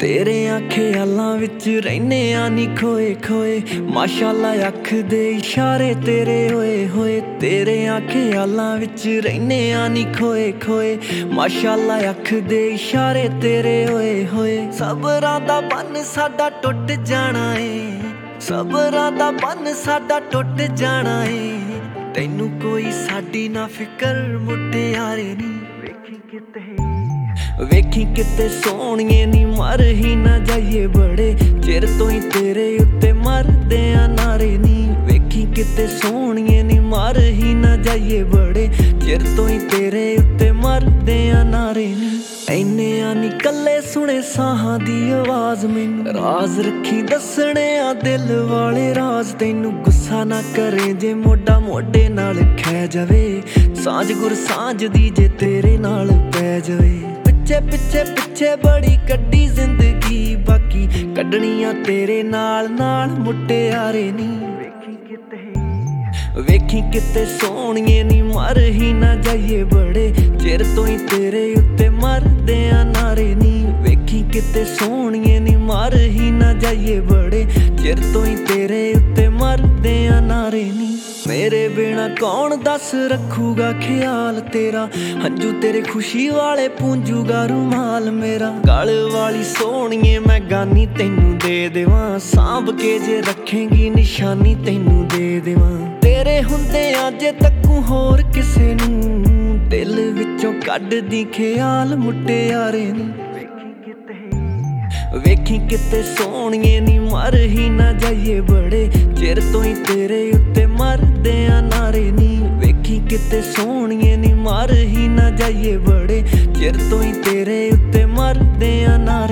ਤੇਰਿਆਂ ਖਿਆਲਾਂ ਵਿੱਚ ਰਹਿੰਦੇ ਆ ਨੀ ਖੋਏ ਖੋਏ। ਮਾਸ਼ਾਅੱਲਾ ਅੱਖ ਦੇ ਇਸ਼ਾਰੇ ਤੇਰੇ ਹੋਏ ਹੋਏ। ਤੇਰਿਆਂ ਖਿਆਲਾਂ ਵਿੱਚ ਰਹਿੰਦੇ ਆ ਨੀ ਖੋਏ ਖੋਏ। ਮਾਸ਼ਾਅੱਲਾ ਅੱਖ ਦੇ ਇਸ਼ਾਰੇ ਤੇਰੇ ਹੋਏ ਹੋਏ। ਸਬਰਾਂ ਦਾ ਬੰਨ ਸਾਡਾ ਟੁੱਟ ਜਾਣਾ ਏ, ਸਬਰਾਂ ਦਾ ਬੰਨ ਸਾਡਾ ਟੁੱਟ ਜਾਣਾ ਏ। ਤੈਨੂੰ ਕੋਈ ਸਾਡੀ ਨਾ ਫਿਕਰ ਮੁਟਿਆਰੇ ਨੀ। ਵੇਖੀ ਕਿਤੇ ਸੋਹਣੀਏ ਨੀ ਮਰ ਹੀ ਨਾ ਜਾਈਏ, ਬੜੇ ਚਿਰ ਤੋਂ ਹੀ ਤੇਰੇ ਉੱਤੇ ਮਰਦੇ ਆ ਨਾਰੇ ਨੀ। ਵੇਖੀ ਕਿਤੇ ਸੋਹਣੀਏ ਨੀ ਮਰ ਹੀ ਨਾ ਜਾਈਏ, ਬੜੇ ਚਿਰ ਤੋਂ ਹੀ ਤੇਰੇ ਉੱਤੇ ਮਰਦੇ ਆ ਨਾਰੇ ਨੀ। ਐਨੇ ਆ ਨੀ ਕੱਲੇ ਸੁਣੇ ਸਾਹਾਂ ਦੀ ਆਵਾਜ਼, ਮੈਨੂੰ ਰਾਜ਼ ਰੱਖੀ ਦੱਸਣੇ ਆ ਦਿਲ ਵਾਲੇ ਰਾਜ਼। ਤੈਨੂੰ ਗੁੱਸਾ ਨਾ ਕਰੇ ਜੇ ਮੋਢਾ ਮੋਢੇ ਨਾਲ ਖਹਿ ਜਾਵੇ, ਸਾਂਝ ਗੁਰ ਸਾਂਝ ਦੀ ਜੇ ਤੇਰੇ ਨਾਲ ਪੈ ਜਾਵੇ। ਪਿੱਛੇ ਪਿੱਛੇ ਪਿੱਛੇ ਬੜੀ ਕੱਢੀ ਜ਼ਿੰਦਗੀ, ਬਾਕੀ ਕੱਢਣੀਆਂ ਤੇਰੇ ਨਾਲ ਨਾਲ ਮੁਟਿਆਰੇ ਨੀ। ਵੇਖੀ ਕਿਤੇ ਸੋਹਣੀਏ ਨੀ ਮਰ ਹੀ ਨਾ ਜਾਈਏ, ਬੜੇ ਚਿਰ ਤੋਂ ਹੀ ਤੇਰੇ ਉੱਤੇ ਮਰਦੇ ਆ ਨਾਰੇ ਨੀ। ਵੇਖੀ ਕਿਤੇ ਸੋਹਣੀਏ ਨੀ ਮਰ ਹੀ ਨਾ ਜਾਈਏ, ਬੜੇ ਚਿਰ ਤੋਂ ਹੀ ਤੇਰੇ ਉੱਤੇ ਮਰਦੇ ਆ ਨਾਰੇ ਨੀ। ਮੇਰੇ ਬਿਨਾ ਕੌਣ ਦੱਸ ਰੱਖੂਗਾ ਖਿਆਲ ਤੇਰਾ, ਹੰਝੂ ਤੇਰੇ ਖੁਸ਼ੀ ਵਾਲੇ ਪੂੰਜੂਗਾ ਰੁਮਾਲ ਮੇਰਾ। ਗਲ ਵਾਲੀ ਸੋਹਣੀਏ ਮੈਂ ਗਾਨੀ ਤੈਨੂੰ ਦੇ ਦੇਵਾਂ, ਸਾਂਭ ਕੇ ਜੇ ਰੱਖੇਂਗੀ ਨਿਸ਼ਾਨੀ ਤੈਨੂੰ ਦੇ ਦੇਵਾਂ। ਤੇਰੇ ਹੁੰਦੇ ਆ ਜੇ ਤੱਕੂ ਹੋਰ ਕਿਸੇ ਨੂੰ, ਦਿਲ ਵਿੱਚੋਂ ਕੱਢਦੀ ਖਿਆਲ ਮੁਟਿਆਰੇ ਨੀ। ਵੇਖੀ ਕਿਤੇ ਸੋਹਣੀਏ ਨੀ ਮਰ ਹੀ ਨਾ ਜਾਈਏ, ਬੜੇ ਚਿਰ ਤੋਂ ਹੀ ਤੇਰੇ ਉੱਤੇ ਮਰਦੇ ਆ ਨਾਰੇ ਨੀ। ਵੇਖੀ ਕਿਤੇ ਸੋਹਣੀਏ ਨੀ ਮਰ ਹੀ ਨਾ ਜਾਈਏ, ਬੜੇ ਚਿਰ ਤੋਂ ਹੀ ਤੇਰੇ ਉੱਤੇ ਮਰਦੇ ਆ ਨਾਰੇ।